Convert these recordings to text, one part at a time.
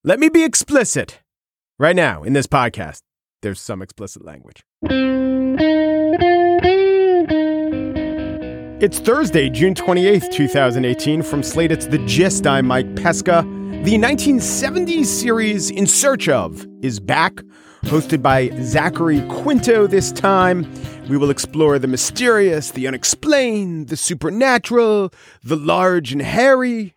Let me be explicit. Right now, in this podcast, there's some explicit language. It's Thursday, June 28th, 2018. From Slate, it's The Gist. I'm Mike Pesca. The 1970s series In Search Of is back, hosted by Zachary Quinto this time. We will explore the mysterious, the unexplained, the supernatural, the large and hairy.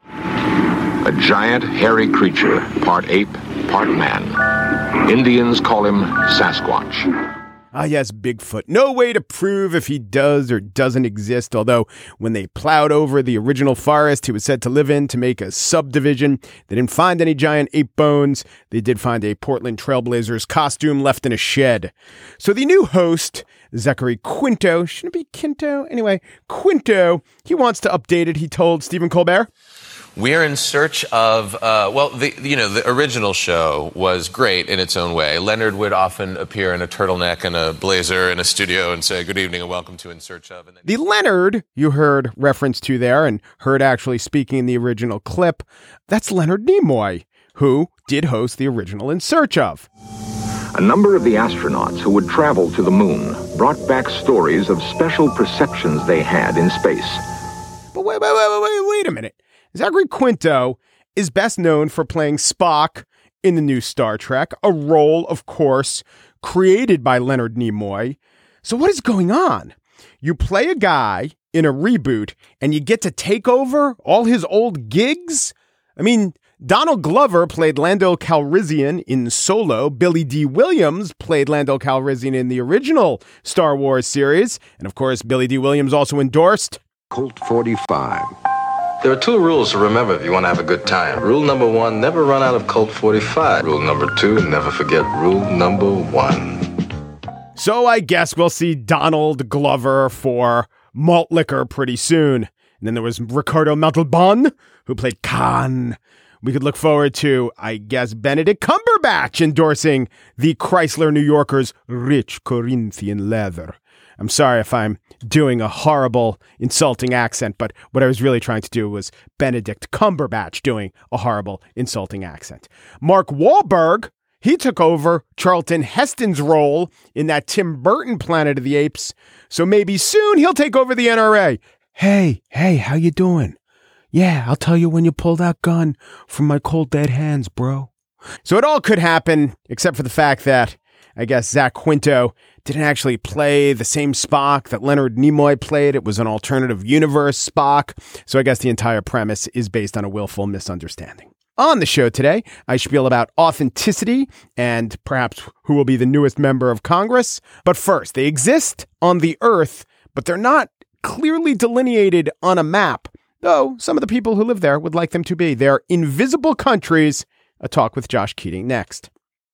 A giant, hairy creature, part ape, part man. Indians call him Sasquatch. Ah, yes, Bigfoot. No way to prove if he does or doesn't exist, although when they plowed over the original forest he was said to live in to make a subdivision, they didn't find any giant ape bones. They did find a Portland Trailblazers costume left in a shed. So the new host, Zachary Quinto, shouldn't it be Quinto? Anyway, Quinto, he wants to update it, he told Stephen Colbert. We're in search of, the original show was great in its own way. Leonard would often appear in a turtleneck and a blazer in a studio and say, "Good evening and welcome to In Search Of." And then the Leonard you heard reference to there and heard actually speaking in the original clip, that's Leonard Nimoy, who did host the original In Search Of. A number of the astronauts who would travel to the moon brought back stories of special perceptions they had in space. But wait a minute. Zachary Quinto is best known for playing Spock in the new Star Trek, a role, of course, created by Leonard Nimoy. So what is going on? You play a guy in a reboot and you get to take over all his old gigs? I mean, Donald Glover played Lando Calrissian in Solo. Billy D. Williams played Lando Calrissian in the original Star Wars series. And of course, Billy D. Williams also endorsed Colt 45. There are two rules to remember if you want to have a good time. Rule number 1, never run out of Colt 45. Rule number 2, never forget rule number 1. So I guess we'll see Donald Glover for malt liquor pretty soon. And then there was Ricardo Montalban, who played Khan. We could look forward to, I guess, Benedict Cumberbatch endorsing the Chrysler New Yorker's rich Corinthian leather. I'm sorry if I'm doing a horrible, insulting accent, but what I was really trying to do was Benedict Cumberbatch doing a horrible, insulting accent. Mark Wahlberg, he took over Charlton Heston's role in that Tim Burton Planet of the Apes, so maybe soon he'll take over the NRA. Hey, how you doing? Yeah, I'll tell you when you pull that gun from my cold dead hands, bro. So it all could happen, except for the fact that I guess Zach Quinto didn't actually play the same Spock that Leonard Nimoy played. It was an alternative universe Spock. So I guess the entire premise is based on a willful misunderstanding. On the show today, I spiel about authenticity and perhaps who will be the newest member of Congress. But first, they exist on the Earth, but they're not clearly delineated on a map, though some of the people who live there would like them to be. They're invisible countries. A talk with Josh Keating next.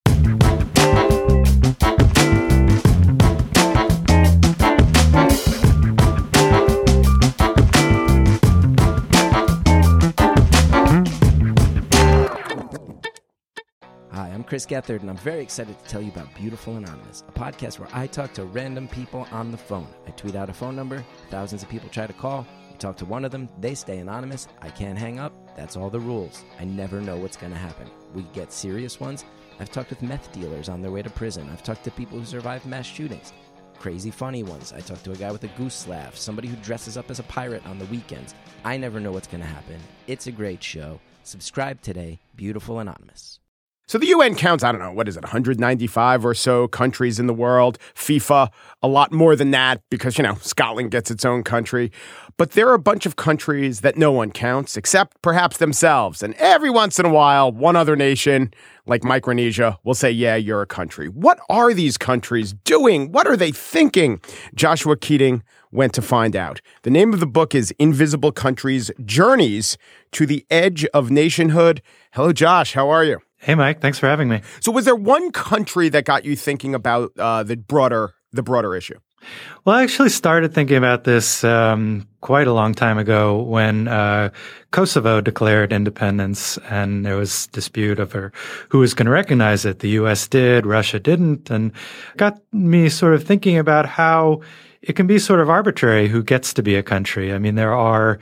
Hi, I'm Chris Gethard, and I'm very excited to tell you about Beautiful Anonymous, a podcast where I talk to random people on the phone. I tweet out a phone number, thousands of people try to call. You talk to one of them, they stay anonymous. I can't hang up. That's all the rules. I never know what's going to happen. We get serious ones. I've talked with meth dealers on their way to prison. I've talked to people who survived mass shootings. Crazy funny ones. I talked to a guy with a goose laugh, somebody who dresses up as a pirate on the weekends. I never know what's going to happen. It's a great show. Subscribe today. Beautiful Anonymous. So the UN counts, 195 or so countries in the world. FIFA, a lot more than that because, Scotland gets its own country. But there are a bunch of countries that no one counts except perhaps themselves. And every once in a while, one other nation, like Micronesia, will say, yeah, you're a country. What are these countries doing? What are they thinking? Joshua Keating went to find out. The name of the book is Invisible Countries: Journeys to the Edge of Nationhood. Hello, Josh. How are you? Hey, Mike. Thanks for having me. So was there one country that got you thinking about the broader issue? Well, I actually started thinking about this quite a long time ago when Kosovo declared independence, and there was dispute over who was going to recognize it. The U.S. did, Russia didn't, and got me sort of thinking about how it can be sort of arbitrary who gets to be a country. I mean, there are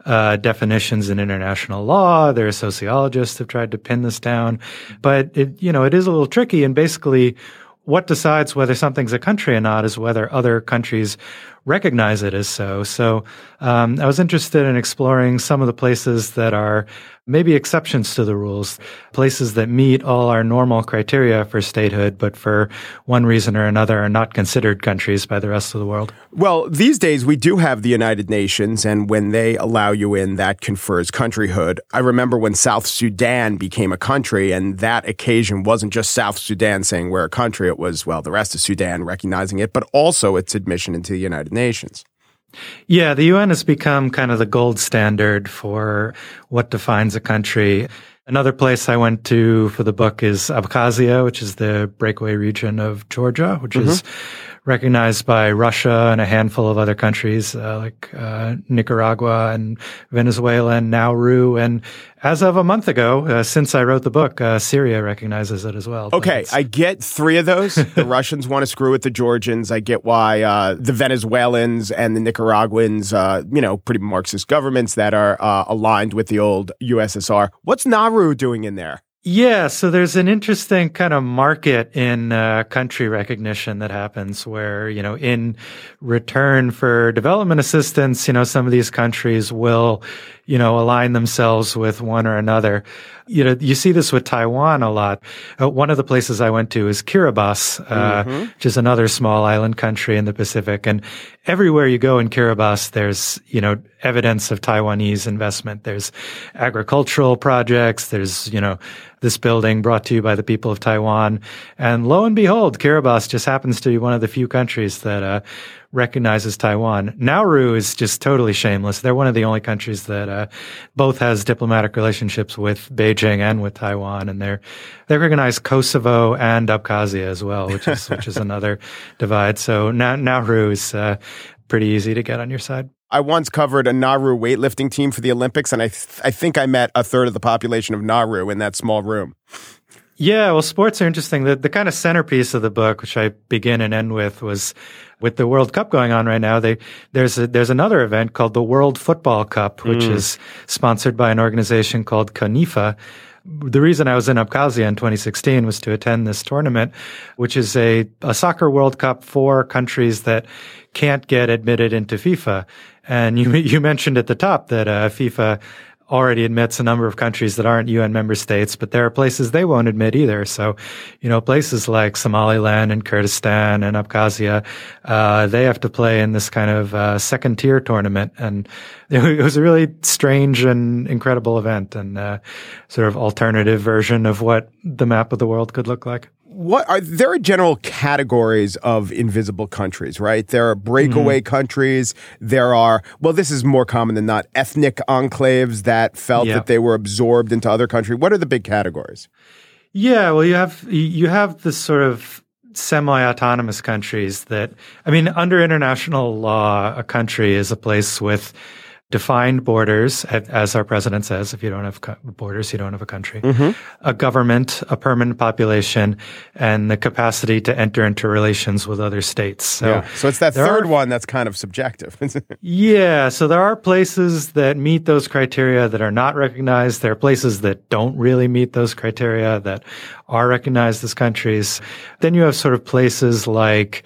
definitions in international law. There are sociologists who've tried to pin this down, but it is a little tricky. And basically, what decides whether something's a country or not is whether other countries recognize it as so. So I was interested in exploring some of the places that are maybe exceptions to the rules, places that meet all our normal criteria for statehood, but for one reason or another are not considered countries by the rest of the world. Well, these days we do have the United Nations, and when they allow you in, that confers countryhood. I remember when South Sudan became a country, and that occasion wasn't just South Sudan saying we're a country. It was, well, the rest of Sudan recognizing it, but also its admission into the United Nations. Yeah, the UN has become kind of the gold standard for what defines a country. Another place I went to for the book is Abkhazia, which is the breakaway region of Georgia, which is recognized by Russia and a handful of other countries like Nicaragua and Venezuela and Nauru. And as of a month ago, since I wrote the book, Syria recognizes it as well. Okay, I get three of those. The Russians want to screw with the Georgians. I get why the Venezuelans and the Nicaraguans, pretty Marxist governments that are aligned with the old USSR. What's Nauru doing in there? Yeah, so there's an interesting kind of market in country recognition that happens where, in return for development assistance, some of these countries will, align themselves with one or another. You see this with Taiwan a lot. One of the places I went to is Kiribati, which is another small island country in the Pacific. And everywhere you go in Kiribati, there's, evidence of Taiwanese investment. There's agricultural projects. There's, this building brought to you by the people of Taiwan. And lo and behold, Kiribati just happens to be one of the few countries that recognizes Taiwan. Nauru is just totally shameless. They're one of the only countries that both has diplomatic relationships with Beijing and with Taiwan, and they recognize Kosovo and Abkhazia as well, which is another divide. So Nauru is pretty easy to get on your side. I once covered a Nauru weightlifting team for the Olympics, and I think I met a third of the population of Nauru in that small room. Yeah, well, sports are interesting. The kind of centerpiece of the book, which I begin and end with, was with the World Cup going on right now. There's another event called the World Football Cup, which is sponsored by an organization called CONIFA. The reason I was in Abkhazia in 2016 was to attend this tournament, which is a soccer World Cup for countries that can't get admitted into FIFA. And you mentioned at the top that FIFA already admits a number of countries that aren't UN member states, but there are places they won't admit either. So, places like Somaliland and Kurdistan and Abkhazia, they have to play in this kind of second tier tournament. And it was a really strange and incredible event, and sort of alternative version of what the map of the world could look like. There are general categories of invisible countries, right? There are breakaway countries. There are, this is more common than not, ethnic enclaves that felt that they were absorbed into other countries. What are the big categories? Yeah, well, you have this sort of semi-autonomous countries that, under international law, a country is a place with defined borders, as our president says. If you don't have borders, you don't have a country. A government, a permanent population, and the capacity to enter into relations with other states. So it's that third one that's kind of subjective. Yeah, so there are places that meet those criteria that are not recognized. There are places that don't really meet those criteria that are recognized as countries. Then you have sort of places like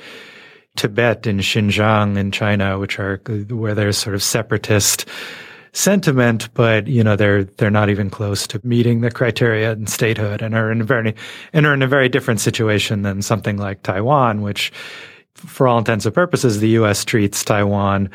Tibet and Xinjiang in China, which are where there's sort of separatist sentiment, but they're not even close to meeting the criteria in statehood, and are in a very different situation than something like Taiwan, which, for all intents and purposes, the U.S. treats Taiwan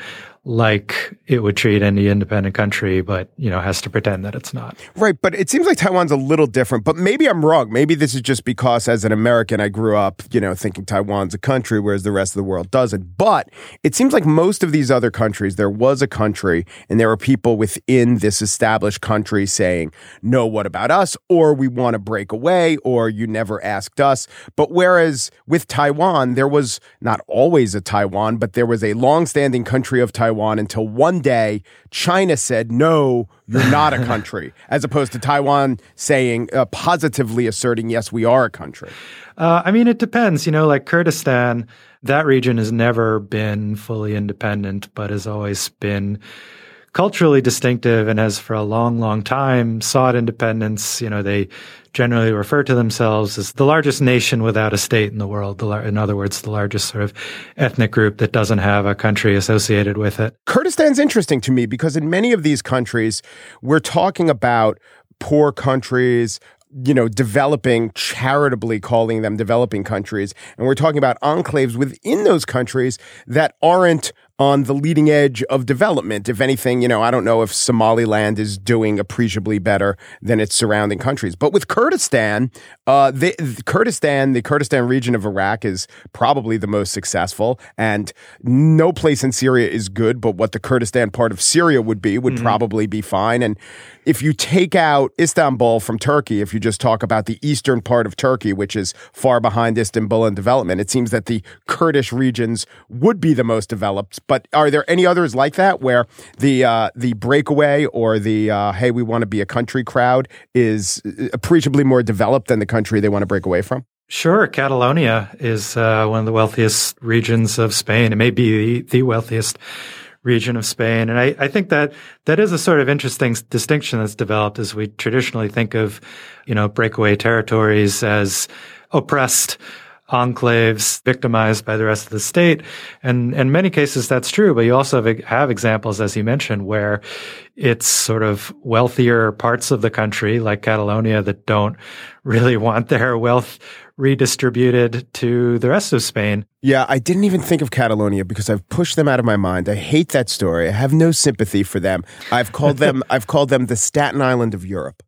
like it would treat any independent country, but, has to pretend that it's not. Right, but it seems like Taiwan's a little different, but maybe I'm wrong. Maybe this is just because as an American, I grew up, thinking Taiwan's a country, whereas the rest of the world doesn't. But it seems like most of these other countries, there was a country, and there were people within this established country saying, no, what about us? Or we want to break away, or you never asked us. But whereas with Taiwan, there was not always a Taiwan, but there was a longstanding country of Taiwan until one day China said, no, you're not a country, as opposed to Taiwan saying, positively asserting, yes, we are a country. It depends. Like Kurdistan, that region has never been fully independent, but has always been culturally distinctive and has for a long, long time sought independence. They generally refer to themselves as the largest nation without a state in the world. In other words, the largest sort of ethnic group that doesn't have a country associated with it. Kurdistan's interesting to me because in many of these countries, we're talking about poor countries, developing, charitably calling them developing countries. And we're talking about enclaves within those countries that aren't on the leading edge of development. If anything, I don't know if Somaliland is doing appreciably better than its surrounding countries. But with Kurdistan, the Kurdistan region of Iraq is probably the most successful. And no place in Syria is good, but what the Kurdistan part of Syria would probably be fine. And if you take out Istanbul from Turkey, if you just talk about the eastern part of Turkey, which is far behind Istanbul in development, it seems that the Kurdish regions would be the most developed. But are there any others like that where the breakaway or the hey, we want to be a country crowd is appreciably more developed than the country they want to break away from? Sure. Catalonia is one of the wealthiest regions of Spain. It may be the wealthiest region of Spain. And I think that is a sort of interesting distinction that's developed as we traditionally think of, breakaway territories as oppressed enclaves victimized by the rest of the state. And in many cases, that's true. But you also have examples, as you mentioned, where it's sort of wealthier parts of the country, like Catalonia, that don't really want their wealth redistributed to the rest of Spain. Yeah, I didn't even think of Catalonia because I've pushed them out of my mind. I hate that story. I have no sympathy for them. I've called them the Staten Island of Europe.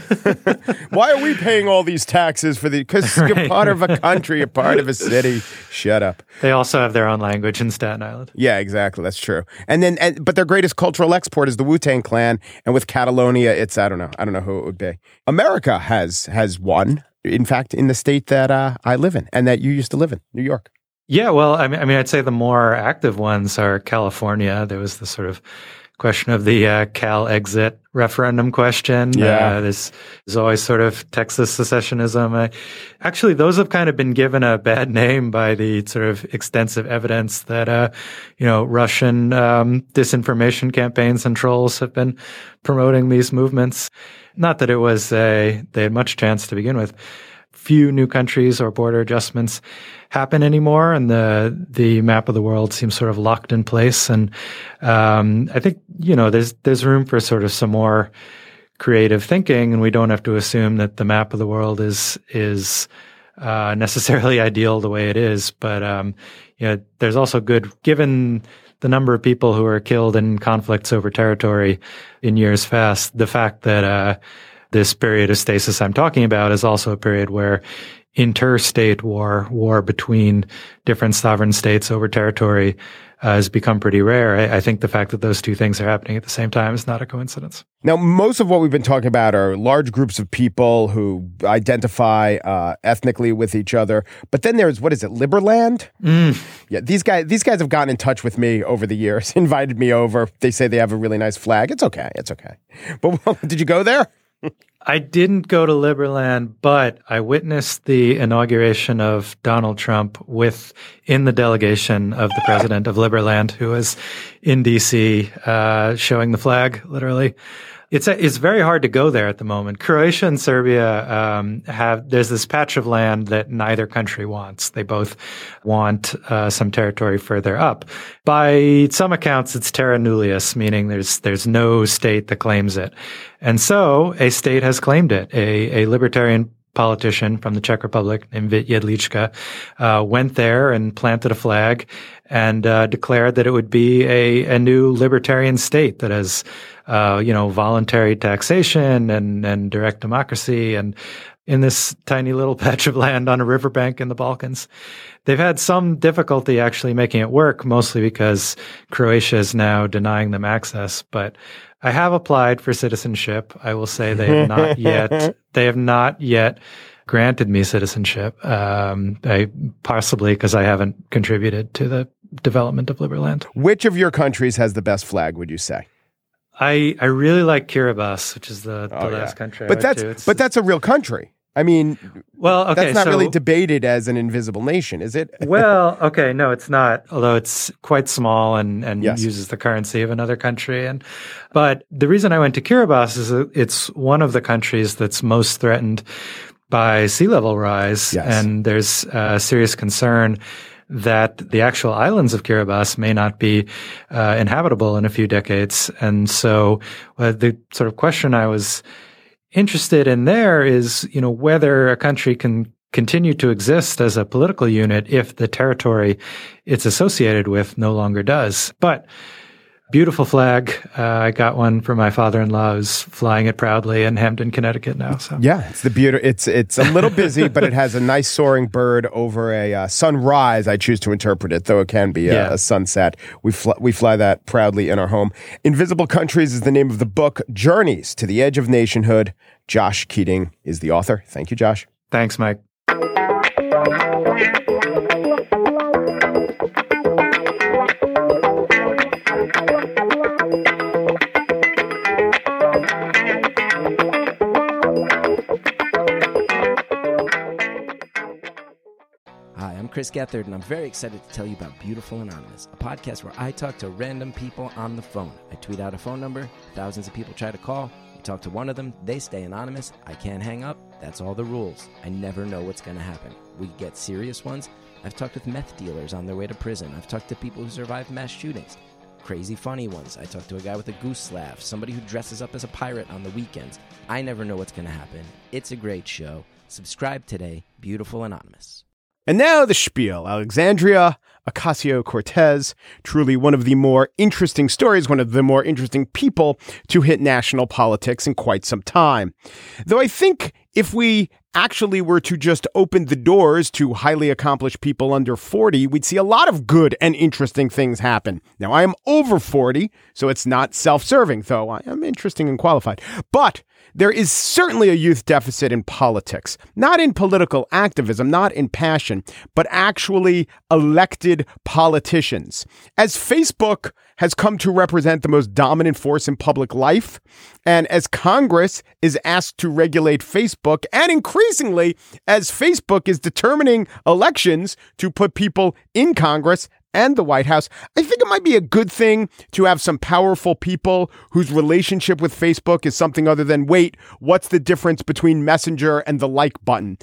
Why are we paying all these taxes for because you're part of a country, you're part of a city. Shut up. They also have their own language in Staten Island. Yeah, exactly. That's true. But their greatest cultural export is the Wu-Tang Clan. And with Catalonia, it's, I don't know who it would be. America has one. In fact, in the state that I live in and that you used to live in, New York. Yeah, well, I mean, I'd say the more active ones are California. There was the sort of question of the Cal exit referendum question. Yeah. There's always sort of Texas secessionism. Actually, those have kind of been given a bad name by the sort of extensive evidence that, Russian disinformation campaigns and trolls have been promoting these movements. Not that it was they had much chance to begin with. Few new countries or border adjustments happen anymore, and the map of the world seems sort of locked in place. And I think there's room for sort of some more creative thinking, and we don't have to assume that the map of the world is necessarily ideal the way it is. But there's also good given the number of people who are killed in conflicts over territory in years past, the fact that this period of stasis I'm talking about is also a period where interstate war between different sovereign states over territory has become pretty rare. I think the fact that those two things are happening at the same time is not a coincidence. Now, most of what we've been talking about are large groups of people who identify ethnically with each other. But then there's, Liberland? Yeah, these guys have gotten in touch with me over the years, invited me over. They say they have a really nice flag. It's okay. But did you go there? I didn't go to Liberland, but I witnessed the inauguration of Donald Trump in the delegation of the president of Liberland, who was in D.C. Showing the flag, literally. It's very hard to go there at the moment. Croatia and Serbia there's this patch of land that neither country wants. They both want some territory further up. By some accounts, it's terra nullius, meaning there's no state that claims it. And so a state has claimed it. A libertarian politician from the Czech Republic named Vít Jedlička went there and planted a flag and declared that it would be a new libertarian state that has voluntary taxation and direct democracy, and in this tiny little patch of land on a riverbank in the Balkans. They've had some difficulty actually making it work, mostly because Croatia is now denying them access. But I have applied for citizenship. I will say they have not yet granted me citizenship. Possibly because I haven't contributed to the development of Liberland. Which of your countries has the best flag, would you say? I really like Kiribati, which is the last country I went to. But that's a real country. I mean, Well, okay, That's not so, really debated as an invisible nation, is it? Well, okay, no, it's not. Although it's quite small and Yes. uses the currency of another country. But the reason I went to Kiribati is that it's one of the countries that's most threatened by sea level rise, Yes. and there's a serious concern that the actual islands of Kiribati may not be inhabitable in a few decades. And so the sort of question I was interested in there is, whether a country can continue to exist as a political unit if the territory it's associated with no longer does. But beautiful flag. I got one for my father-in-law who's flying it proudly in Hamden, Connecticut now. So Yeah, it's the beauty. It's a little busy, but it has a nice soaring bird over a sunrise. I choose to interpret it, though it can be a sunset. We fly that proudly in our home. Invisible Countries is the name of the book. Journeys to the Edge of Nationhood. Josh Keating is the author. Thank you, Josh. Thanks, Mike. Hi, I'm Chris Gethard, and I'm very excited to tell you about Beautiful Anonymous, a podcast where I talk to random people on the phone. I tweet out a phone number, thousands of people try to call. You talk to one of them, they stay anonymous. I can't hang up. That's all the rules. I never know what's going to happen. We get serious ones. I've talked with meth dealers on their way to prison. I've talked to people who survived mass shootings. Crazy funny ones. I talked to a guy with a goose laugh, somebody who dresses up as a pirate on the weekends. I never know what's going to happen. It's a great show. Subscribe today. Beautiful Anonymous. And now the spiel. Alexandria Ocasio-Cortez, truly one of the more interesting stories, one of the more interesting people to hit national politics in quite some time. Though I think if we actually were to just open the doors to highly accomplished people under 40, we'd see a lot of good and interesting things happen. Now, I am over 40, so it's not self-serving, though I am interesting and qualified. But there is certainly a youth deficit in politics, not in political activism, not in passion, but actually elected politicians. As Facebook has come to represent the most dominant force in public life, and as Congress is asked to regulate Facebook, and increasingly as Facebook is determining elections to put people in Congress and the White House, I think it might be a good thing to have some powerful people whose relationship with Facebook is something other than, wait, what's the difference between Messenger and the like button?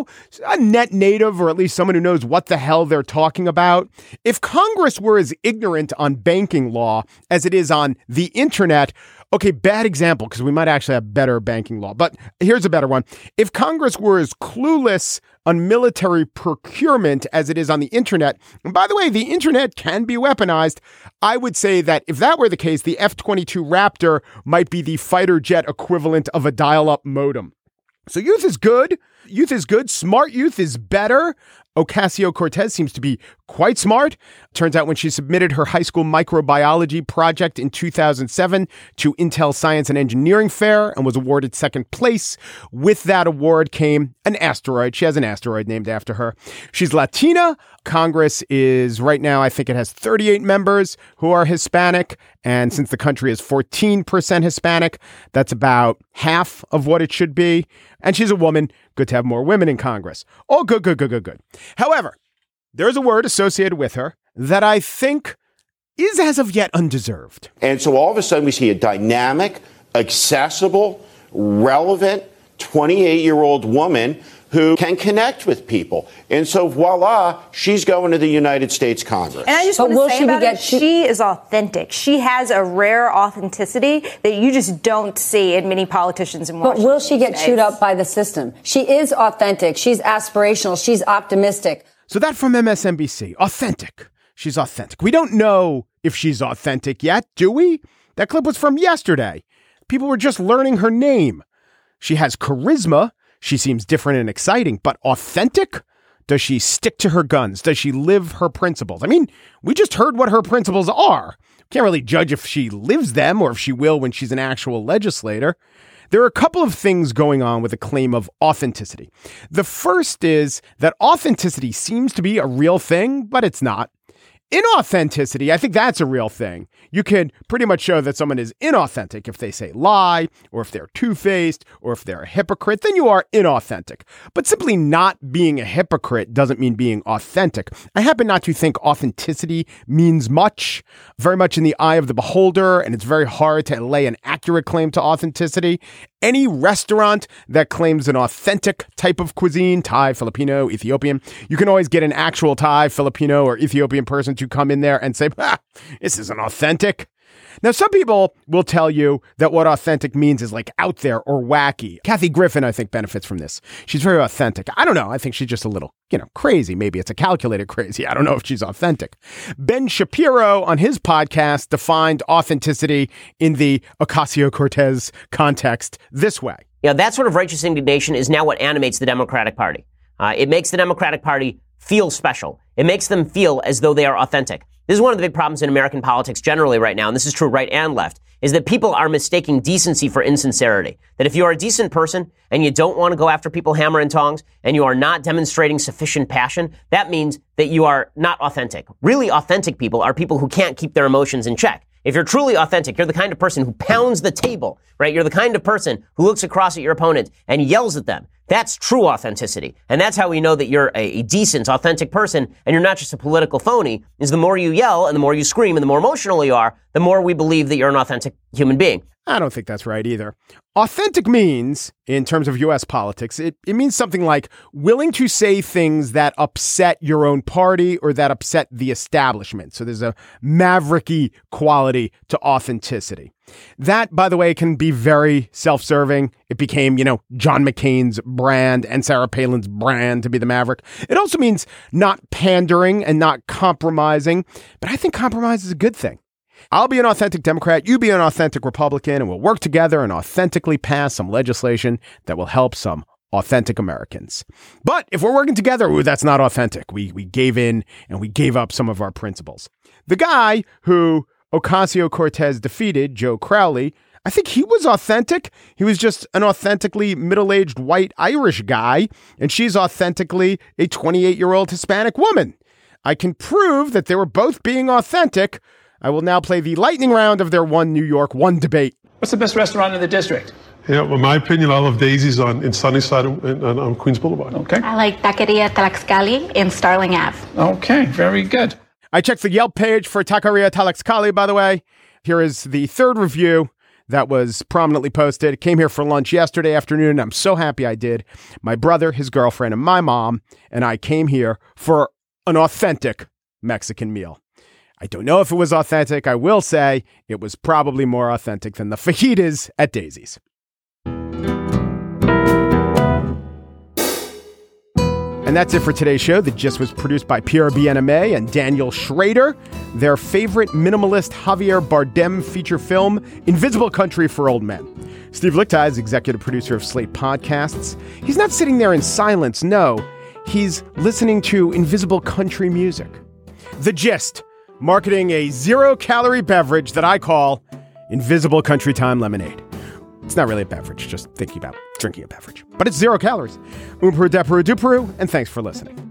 A net native, or at least someone who knows what the hell they're talking about. If Congress were as ignorant on banking law as it is on the internet, okay, bad example, because we might actually have better banking law. But here's a better one. If Congress were as clueless on military procurement as it is on the internet, and by the way, the internet can be weaponized, I would say that if that were the case, the F-22 Raptor might be the fighter jet equivalent of a dial-up modem. So youth is good. Youth is good. Smart youth is better. Ocasio-Cortez seems to be quite smart. Turns out when she submitted her high school microbiology project in 2007 to Intel Science and Engineering Fair and was awarded second place, with that award came an asteroid. She has an asteroid named after her. She's Latina. Congress is right now, I think it has 38 members who are Hispanic. And since the country is 14% Hispanic, that's about half of what it should be. And she's a woman. Good to have more women in Congress. Oh, good. However, there's a word associated with her that I think is as of yet undeserved. And so all of a sudden we see a dynamic, accessible, relevant 28-year-old woman who can connect with people. And so voila, she's going to the United States Congress. And I just want to say about it, she is authentic. She has a rare authenticity that you just don't see in many politicians in Washington. But will she get chewed up by the system? She is authentic. She's aspirational. She's optimistic. So that from MSNBC. Authentic. She's authentic. We don't know if she's authentic yet, do we? That clip was from yesterday. People were just learning her name. She has charisma. She seems different and exciting, but authentic? Does she stick to her guns? Does she live her principles? I mean, we just heard what her principles are. Can't really judge if she lives them or if she will when she's an actual legislator. There are a couple of things going on with the claim of authenticity. The first is that authenticity seems to be a real thing, but it's not. Inauthenticity, I think that's a real thing. You can pretty much show that someone is inauthentic if they say lie, or if they're two-faced, or if they're a hypocrite, then you are inauthentic. But simply not being a hypocrite doesn't mean being authentic. I happen not to think authenticity means much, very much in the eye of the beholder, and it's very hard to lay an accurate claim to authenticity. Any restaurant that claims an authentic type of cuisine, Thai, Filipino, Ethiopian, you can always get an actual Thai, Filipino, or Ethiopian person to come in there and say, this isn't authentic. Now, some people will tell you that what authentic means is like out there or wacky. Kathy Griffin, I think, benefits from this. She's very authentic. I don't know. I think she's just a little, crazy. Maybe it's a calculated crazy. I don't know if she's authentic. Ben Shapiro on his podcast defined authenticity in the Ocasio-Cortez context this way. That sort of righteous indignation is now what animates the Democratic Party. It makes the Democratic Party feel special. It makes them feel as though they are authentic. This is one of the big problems in American politics generally right now, and this is true right and left, is that people are mistaking decency for insincerity. That if you are a decent person and you don't want to go after people hammer and tongs and you are not demonstrating sufficient passion, that means that you are not authentic. Really authentic people are people who can't keep their emotions in check. If you're truly authentic, you're the kind of person who pounds the table, right? You're the kind of person who looks across at your opponent and yells at them. That's true authenticity. And that's how we know that you're a decent, authentic person and you're not just a political phony, is the more you yell and the more you scream and the more emotional you are, the more we believe that you're an authentic human being. I don't think that's right either. Authentic means, in terms of U.S. politics, it means something like willing to say things that upset your own party or that upset the establishment. So there's a mavericky quality to authenticity. That, by the way, can be very self-serving. It became, John McCain's brand and Sarah Palin's brand to be the maverick. It also means not pandering and not compromising. But I think compromise is a good thing. I'll be an authentic Democrat, you be an authentic Republican, and we'll work together and authentically pass some legislation that will help some authentic Americans. But if we're working together, that's not authentic. We gave in and we gave up some of our principles. The guy who Ocasio-Cortez defeated, Joe Crowley, I think he was authentic. He was just an authentically middle-aged white Irish guy, and she's authentically a 28-year-old Hispanic woman. I can prove that they were both being authentic. I will now play the lightning round of their One New York, One debate. What's the best restaurant in the district? Yeah, well, in my opinion, I love Daisy's in Sunnyside on Queens Boulevard. Okay. I like Taqueria Tlaxcali in Starling Ave. Okay, very good. I checked the Yelp page for Taqueria Tlaxcali, by the way. Here is the third review that was prominently posted. It came here for lunch yesterday afternoon. I'm so happy I did. My brother, his girlfriend, and my mom and I came here for an authentic Mexican meal. I don't know if it was authentic. I will say it was probably more authentic than the fajitas at Daisy's. And that's it for today's show. The Gist was produced by Pierre Bien-Aimé and Daniel Schrader. Their favorite minimalist Javier Bardem feature film, Invisible Country for Old Men. Steve Lickteig is executive producer of Slate Podcasts. He's not sitting there in silence, no. He's listening to Invisible Country music. The Gist, marketing a zero-calorie beverage that I call Invisible Country Time Lemonade. It's not really a beverage, just thinking about drinking a beverage. But it's 0 calories. Peru, Deperu, Duperu, and thanks for listening.